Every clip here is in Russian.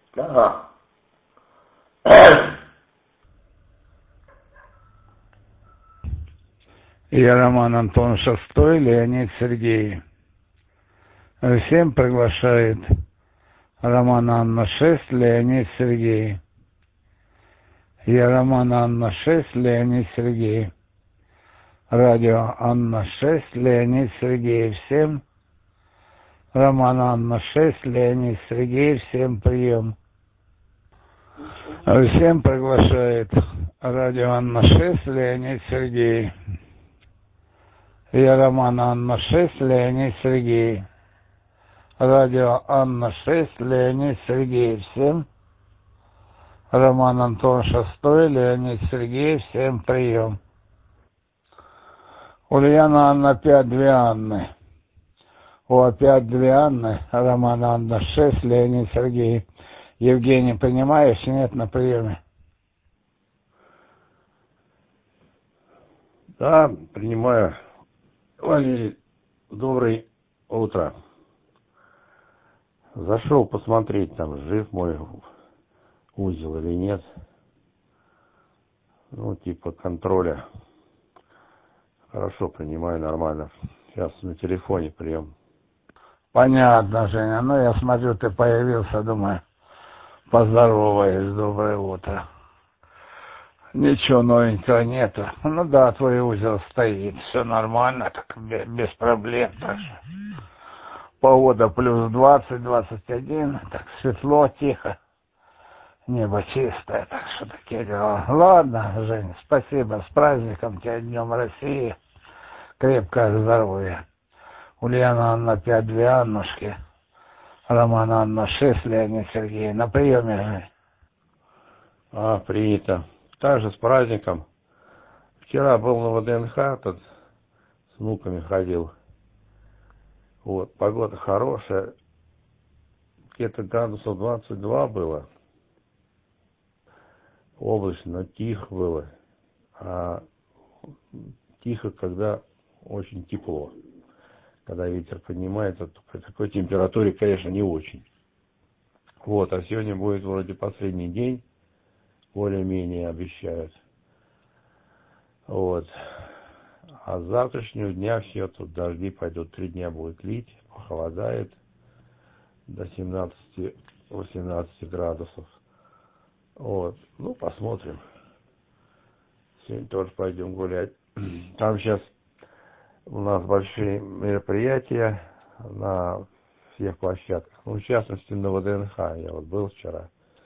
Ага. Я Роман Антон Шестой, Леонид Сергей. Всем приглашает Роман Анна 6, Леонид Сергей. Я Роман Анна 6, Леонид Сергей. Радио Анна 6, Леонид Сергей. Всем Роман Анна 6, Леонид Сергей. Всем прием. Всем приглашает радио Анна 6, Леонид Сергей. Я Роман Анна 6, Леонид Сергей. Радио Анна 6, Леонид Сергей. Всем Роман Антон Шестой, Леонид Сергей. Всем прием. Ульяна Анна 5, 2 Анны. Опять 2 Анны. Роман Анна 6, Леонид Сергей. Евгений, принимаешь? Нет, на приеме. Да, принимаю. Валерий, доброе утро. Зашел посмотреть, там жив мой узел или нет. Ну, типа контроля. Хорошо, принимаю, нормально. Сейчас на телефоне прием. Понятно, Женя. Ну, я смотрю, ты появился, думаю, поздороваюсь, доброе утро. Ничего новенького нету. Ну да, твой узел стоит, все нормально, так без проблем. Так что. Погода плюс 20, 21, так светло, тихо. Небо чистое, так что такие дела. Ладно, Жень, спасибо, с праздником тебя, Днем России. Крепкого здоровья. Ульяна Анна 5, 2 Аннушки. Роман Анна 6, Леонид Сергей. На приеме, Жень. Принято. Также с праздником. Вчера был на ВДНХ, тут с внуками ходил. Вот, погода хорошая. Где-то градусов 22 было. Облачно, но тихо было. А тихо, когда очень тепло. Когда ветер поднимается, то при такой температуре, конечно, не очень. Вот, а сегодня будет вроде последний день. Более-менее обещают. Вот. А с завтрашнего дня все, тут дожди пойдут, 3 дня будет лить, похолодает до 17-18 градусов. Вот. Ну, посмотрим. Сегодня тоже пойдем гулять. Там сейчас у нас большие мероприятия на всех площадках. Ну, в частности, на ВДНХ. Я вот был вчера.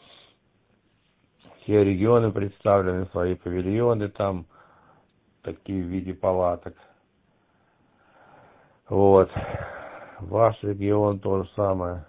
Все регионы представлены, свои павильоны там, такие в виде палаток. Вот. Ваш регион то же самое.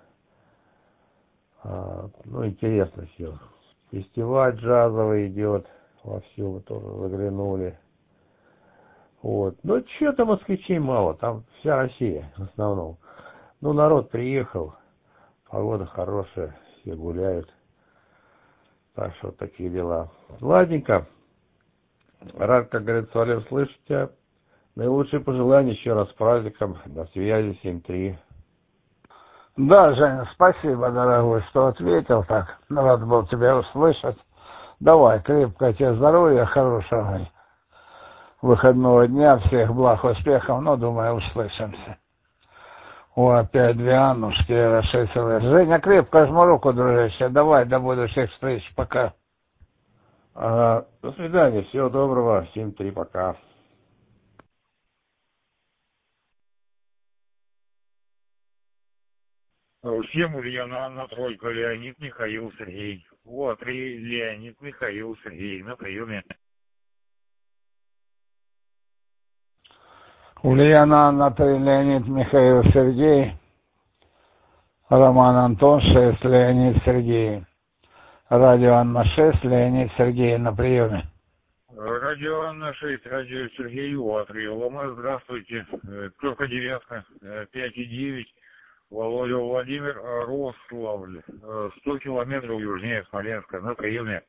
Ну, интересно все. Фестиваль джазовый идет вовсю, мы тоже заглянули. Вот. Ну, что-то москвичей мало, там вся Россия в основном. Ну, народ приехал, погода хорошая, все гуляют. Так что такие дела. Ладненько. Рад, как говорится, Валер, слышать тебя. Наилучшие пожелания еще раз с праздником. До связи, 7-3. Да, Женя, спасибо, дорогой, что ответил так. Рад был тебя услышать. Давай, крепкого тебе здоровья, хорошего выходного дня, всех благ, успехов. Ну, думаю, услышимся. Опять 2 Аннушки, 6 лет. Женя, крепко жму руку, дружище. Давай, до будущих встреч. Пока. До свидания, всего доброго, 7-3, пока. Всем Ульяна Анна, тройка, Леонид Михаил Сергей. Вот, и Леонид Михаил Сергей на приеме. Ульяна Анна 3, Леонид Михаил Сергей. Роман Антон 6, Леонид Сергей. Радио Анна 6, Леонид Сергей на приеме. Радио Анна 6, радио Сергей Уатри. Лома, здравствуйте. Только девятка, 5,9. Володя Владимир, Рославль. 100 километров южнее Смоленска, на приеме.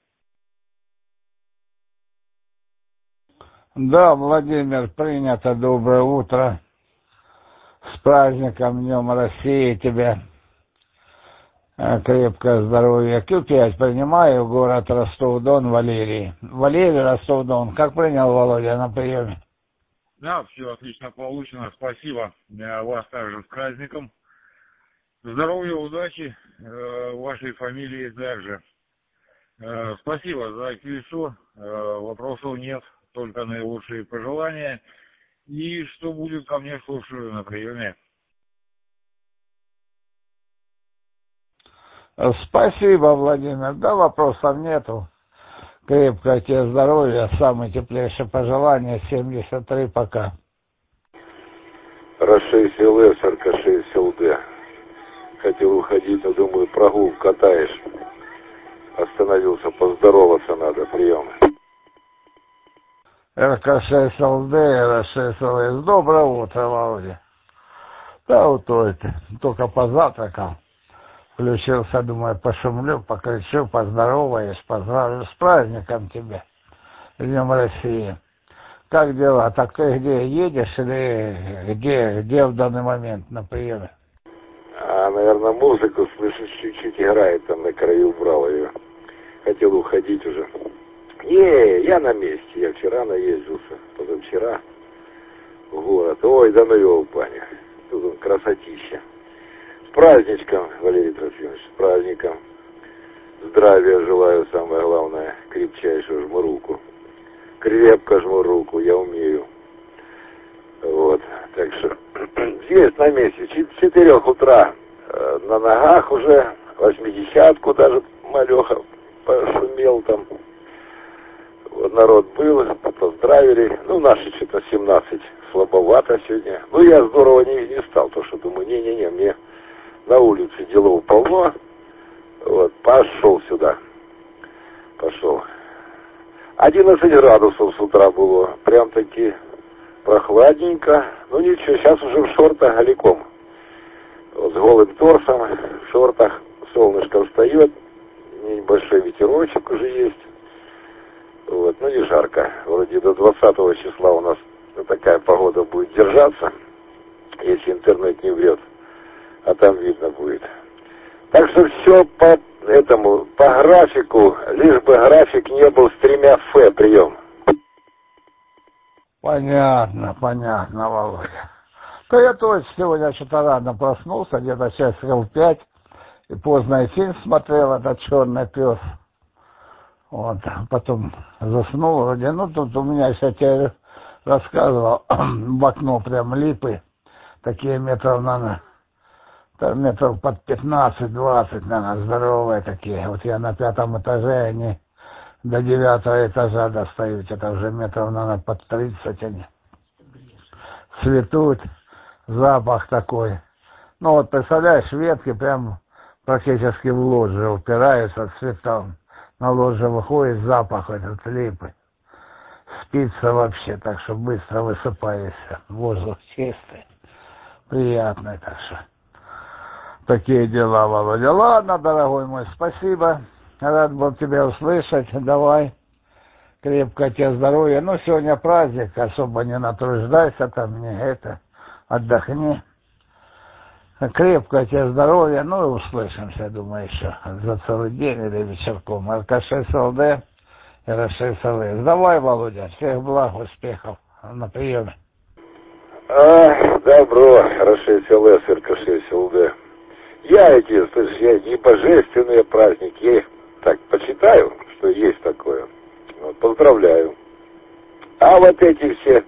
Да, Владимир, принято. Доброе утро. С праздником, Днем России тебя. Крепкое здоровье. Q5 принимаю, город Ростов-Дон, Валерий. Валерий, Ростов-Дон. Как принял Володя на приеме? Да, все отлично получено, спасибо. Вас также с праздником. Здоровья, удачи, вашей фамилии также. Спасибо за QSO, вопросов нет, только наилучшие пожелания. И что будет ко мне, слушаю на приеме. Спасибо, Владимир. Да, вопросов нету. Крепкое тебе здоровья, самые теплейшие пожелания, 73 пока. Рашей ЛС, РК6 ЛД. Хотел уходить, но думаю, прогул катаешь. Остановился, поздороваться надо, прием. РК6 ЛД, РК6 ЛС. Доброе утро, Володя. Да, вот это, только позавтракал. Включился, думаю, пошумлю, покричу, поздороваюсь, поздравлю с праздником тебя, Днем России. Как дела? Так ты где, едешь или где в данный момент на приеме? Наверное, музыку слышишь, чуть-чуть играет, там на краю убрал ее. Хотел уходить уже. Не, я на месте, я вчера наездился, позавчера в город. Ой, да ну его, паня, тут он красотища. С праздничком, Валерий Трофимович, с праздником. Здравия желаю, самое главное, крепчайшую жму руку. Крепко жму руку, я умею. Вот, так что есть на месте, 4 утра, на ногах уже, 80-ку даже малеха пошумел там. Вот народ был, поздравили. Ну, наши что-то 17, слабовато сегодня. Ну, я здорово не стал, потому что думаю, не-не-не, мне на улице делов полно. Вот, пошел сюда. Пошел. 11 градусов с утра было. Прям таки прохладненько. Ну ничего, сейчас уже в шортах голиком. Вот, с голым торсом, в шортах. Солнышко встает. Небольшой ветерочек уже есть. Вот, ну не жарко. Вроде до 20 числа у нас такая погода будет держаться. Если интернет не врет. А там видно будет. Так что все по графику, лишь бы график не был с 3 Ф прием. Понятно, Володя. Да я тоже сегодня что-то рано проснулся, где-то сейчас в 5, и поздно фильм смотрел, этот «Черный пес». Вот, потом заснул вроде, ну тут у меня, я тебе рассказывал, в окно прям липы, такие метров, наверное, метров под 15-20, наверное, здоровые такие. Вот я на 5-м этаже, они до 9-го этажа достают, это уже метров, наверное, под 30 они. Цветут, запах такой. Ну вот, представляешь, ветки прям практически в лоджию упираются цветом. На ложе выходит запах этот липы. Спится вообще, так что быстро высыпаешься. Воздух чистый, приятный, так что. Такие дела, Володя. Ладно, дорогой мой, спасибо. Рад был тебя услышать. Давай. Крепкое тебе здоровья. Ну, сегодня праздник, особо не натруждайся там, не это. Отдохни. Крепкое тебе здоровья. Ну, и услышимся, думаю, еще за целый день или вечерком. РК6 ЛД, РК6 ЛС. Давай, Володя. Всех благ, успехов на приеме. Добро. РК6 ЛС, РК6 ЛД. Я не божественные праздники, я их так почитаю, что есть такое. Вот, поздравляю. А вот эти все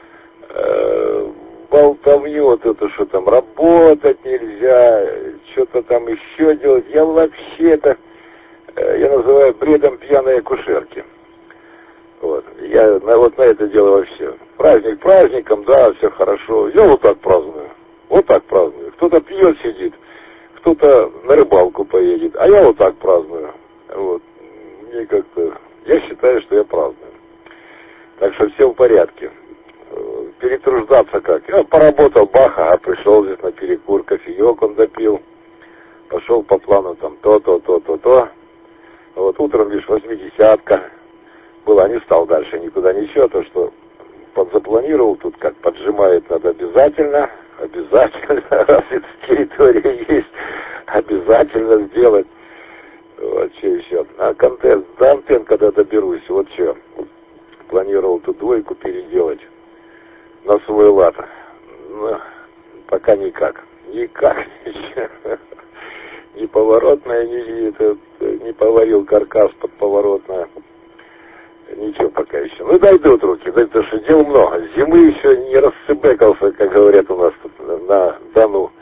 болтовню, вот это, что там работать нельзя, что-то там еще делать, я вообще это, я называю бредом пьяной акушерки. Вот, я вот на это дело вообще. Праздник праздником, да, все хорошо. Я вот так праздную. Кто-то пьет, сидит. Кто-то на рыбалку поедет, а я вот так праздную. Вот. Мне как-то... Я считаю, что я праздную. Так что все в порядке. Перетруждаться как? Я поработал, баха, а пришел здесь на перекур, кофеек он допил. Пошел по плану там то. Вот утром лишь 80-ка была, не стал дальше никуда ничего, то что подзапланировал, тут как поджимает надо обязательно. обязательно, раз эта территория есть, обязательно сделать. Вот, что еще? А контент, до антенн, когда доберусь, вот что. Планировал эту двойку переделать на свой лад. Но пока никак. Никак ничего. Ни поворотная, не поварил каркас под поворотное. Ничего пока еще. Ну, дойдут руки, потому что дел много. Зимы еще не расцебекался, как говорят у нас тут на Дону.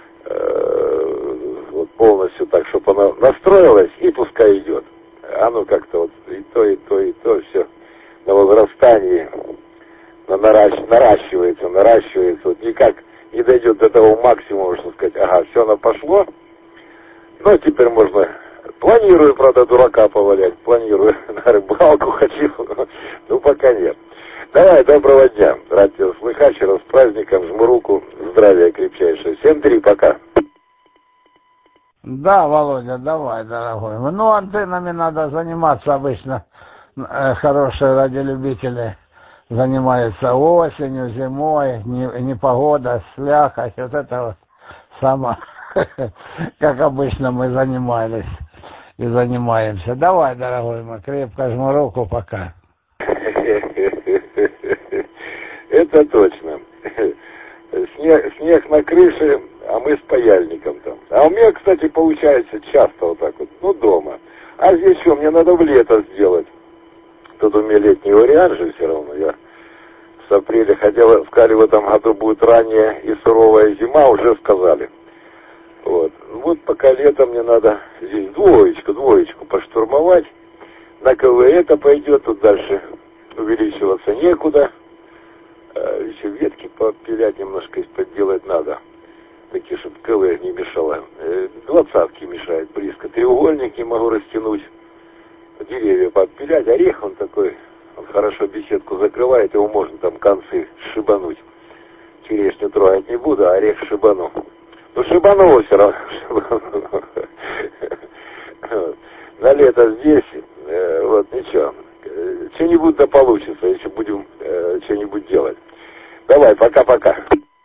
Вот полностью так, чтобы она настроилась и пускай идет. Оно как-то вот и то все на возрастании наращивается. Вот никак не дойдет до того максимума, что сказать, ага, все, оно пошло. Ну, теперь можно, планирую, правда, дурака повалять, планирую на рыбалку хочу, ну, пока нет. Давай, доброго дня, рад тебя слыхать, еще раз с праздником, жму руку, здравия крепчайшее. 7-3, пока. Да, Володя, давай, дорогой. Ну, антеннами надо заниматься обычно. Хорошие радиолюбители занимаются осенью, зимой, непогода, слякоть. Вот это вот самое, как обычно мы занимались и занимаемся. Давай, дорогой мой, крепко жму руку, пока. Это точно. Снег на крыше, а мы с паяльником там. А у меня, кстати, получается часто вот так вот, ну, дома. А здесь что, мне надо в лето сделать. Тут у меня летний вариант же все равно. Я с апреля хотел, сказали, в этом году будет ранняя и суровая зима, уже сказали. Вот. Вот пока летом мне надо здесь двоечку поштурмовать. На КВ это пойдет, тут дальше увеличиваться некуда. Еще ветки попилять немножко подделать надо. Такие, чтобы КВ не мешало. 20-ки мешают близко. Треугольники могу растянуть. Деревья подпилять. Орех он такой, он хорошо беседку закрывает, его можно там концы шибануть. Черешню трогать не буду, а орех шибану. Ну, шибану все равно. На лето здесь, вот ничего. Что-нибудь да получится, если будем что-нибудь делать. Давай, пока-пока.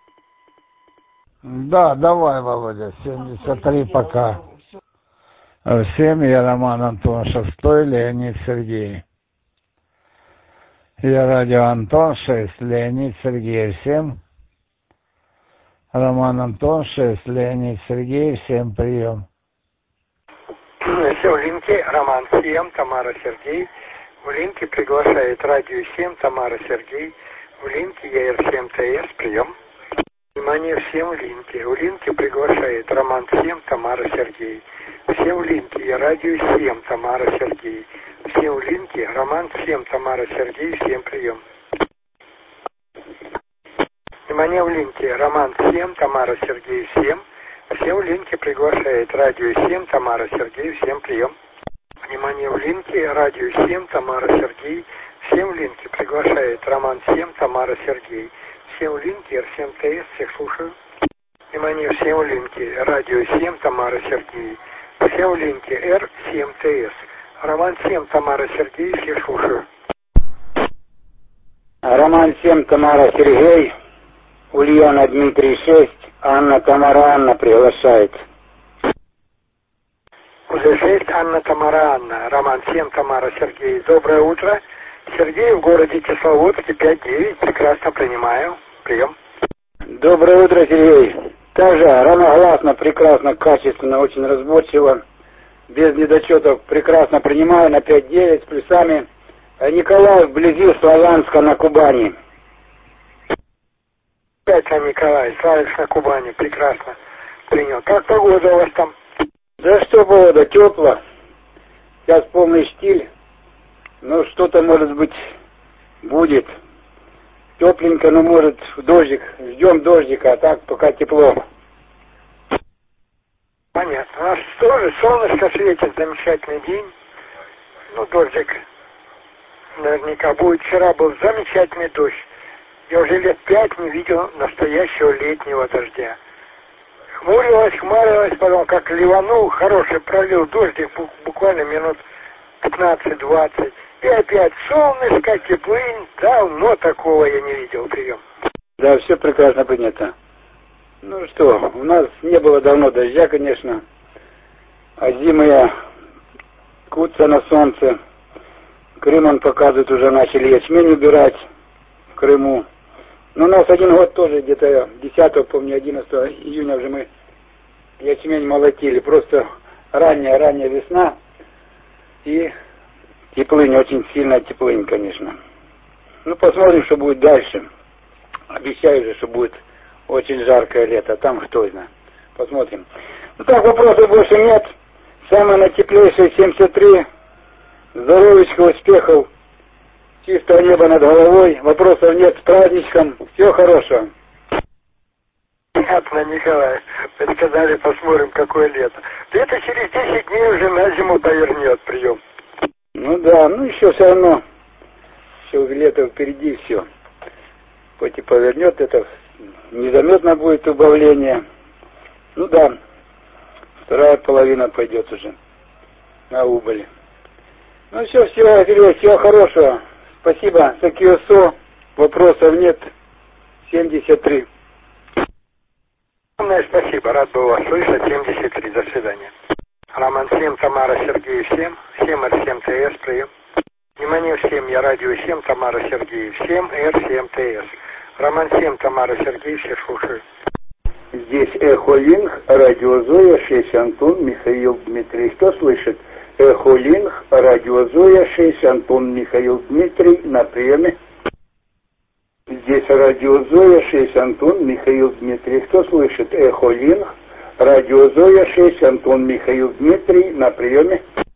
Да, давай, Володя, 73, пока. Всем я Роман Антон, 6, Леонид Сергей. Я радио Антон 6, Леонид Сергей. Всем Роман Антон 6, Леонид Сергей. Всем прием. Все в линке Роман 7, Тамара Сергей. В линке приглашает радио 7, Тамара Сергей. В линке ЕР7 ТС, прием. Внимание, всем в линке. В линке приглашает Роман 7, Тамара Сергей. Все в линке радио 7, Тамара Сергей. Все в линке Роман 7, Тамара Сергей. Всем прием. Внимание, в линке Роман 7, Тамара Сергей. Всем. Все в линке приглашает радио 7, Тамара Сергей. Всем прием. Внимание, в линке радио 7, Тамара Сергей. Всем в линке приглашает Роман 7, Тамара Сергей. Всем в линке Р7 ТС, всех слушаю. Внимание, всем в линке радио 7, Тамара Сергей. Всем в линке Р7 ТС. Роман 7, Тамара Сергей, всех слушаю. Роман 7, Тамара Сергей. Ульяна Дмитрий 6. Анна Тамара Анна приглашает. Уже 6, Анна Тамара Анна. Роман 7, Тамара Сергей. Доброе утро. Сергей в городе Кисловодске, 5-9. Прекрасно принимаю. Прием. Доброе утро, Сергей. Также равногласно, прекрасно, качественно, очень разборчиво. Без недочетов прекрасно принимаю на 5-9 с плюсами. Николай вблизи Славянска на Кубани. 5, Николай. Славянск на Кубани. Прекрасно принял. Как погода у вас там? Да что погода, тепло. Сейчас полный штиль. Ну, что-то, может быть, будет. Тепленько, но, может, дождик. Ждем дождика, а так пока тепло. Понятно. У нас тоже солнышко светит, замечательный день. Ну, дождик наверняка будет. Вчера был замечательный дождь. Я уже лет 5 не видел настоящего летнего дождя. Хмурилось, потом как ливанул, хороший пролил дождик, буквально минут 15-20. И опять солнышко, теплынь. Давно такого я не видел. Прием. Да, все прекрасно принято. Ну что, у нас не было давно дождя, конечно, а зимы кутся на солнце. Крым, он показывает, уже начали ячмень убирать в Крыму. Но у нас один год тоже где-то 10, помню, 11 июня уже мы ячмень молотили. Просто ранняя весна и теплынь, очень сильная теплынь, конечно. Ну, посмотрим, что будет дальше. Обещаю же, что будет очень жаркое лето, там кто знает. Посмотрим. Ну так, вопросов больше нет. Самое натеплейшее 73. Здоровечка, успехов. Чистого неба над головой. Вопросов нет. С праздничком. Всего хорошего. Понятно, Николай. Предсказали, посмотрим, какое лето. Это через 10 дней уже на зиму повернет прием. Ну да, ну еще все равно. Еще лето впереди, все. Хоть и повернет, это незаметно будет убавление. Ну да, вторая половина пойдет уже на убыль. Ну все, всего хорошего. Спасибо. Сакиосо. Вопросов нет. 73. Спасибо. Рад был вас слышать. 73. До свидания. Роман 7, Тамара, Сергей 7. 7R7ТС. Прием. Внимание всем. Я радио 7, Тамара, Сергей 7. R7ТС. Роман 7, Тамара, Сергей. Все слушают. Здесь Эхо Линг, радио Зоя, 6 Антон, Михаил Дмитрий. Кто слышит? Эхо Линг, радио Зоя, 6 Антон, Михаил Дмитрий. На приеме. Здесь радио Зоя, 6 Антон, Михаил Дмитрий. Кто слышит? Эхо Линг, радио Зоя, 6 Антон, Михаил Дмитрий. На приеме.